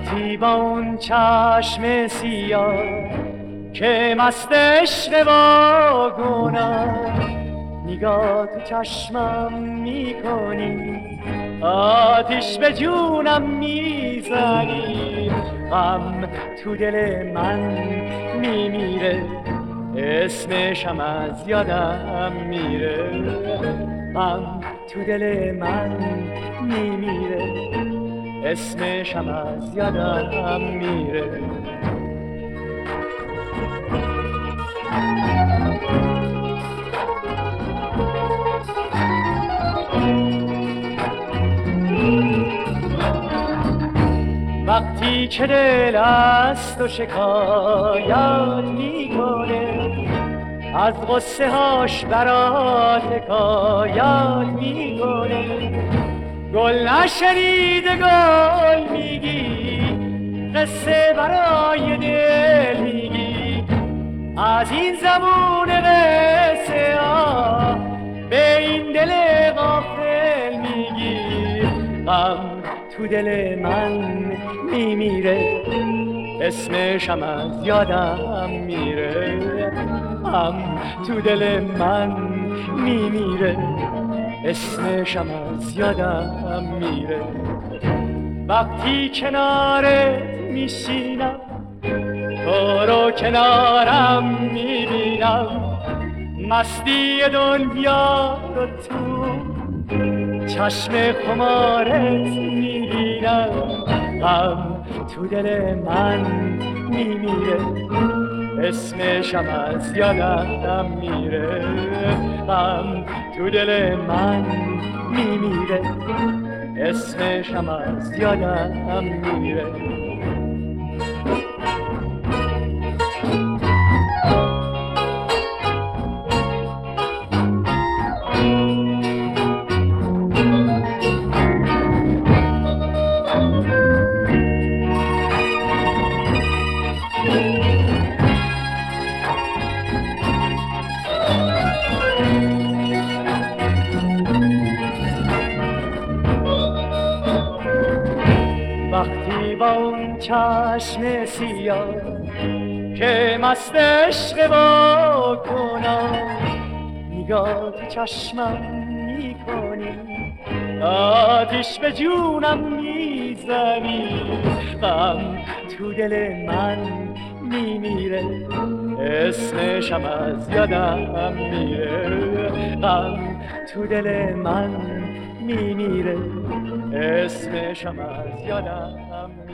وقتی با اون چشم سیاه که مست عشق واگونم نگاه تو چشمم میکنی، آتیش به جونم میزنی، غم تو دل من میمیره، اسمشم از یادم میره، غم تو دل من میمیره، اسمشم از یادم میره. وقتی که دل از تو شکایت میکنه، از غصه هاش برات حکایت میکنه، گل نشنیده گل میگی، قصه برای دل میگی، از این زبون قصه ها به این دل غافل میگی، غم تو دل من میمیره، اسمشم از یادم میره، غم تو دل من میمیره، اسمشم از یادم میره. وقتی کنارت میشینم، تو رو کنارم میبینم، مستی دنیا رو تو چشم خمارت میبینم، غم تو دل من میمیره، اسمشم از یادم میره، غم تو دل من میمیره، اسمشم از یادم میره. وقتی با اون چشم سیاه که مست عشق واکنم نگاه تو چشمم میکنی، آتیش به جونم میزنی، غم تو دل من میمیره، اسمشم از یادم میره، غم تو دل من میمیره، اسمشم از یادم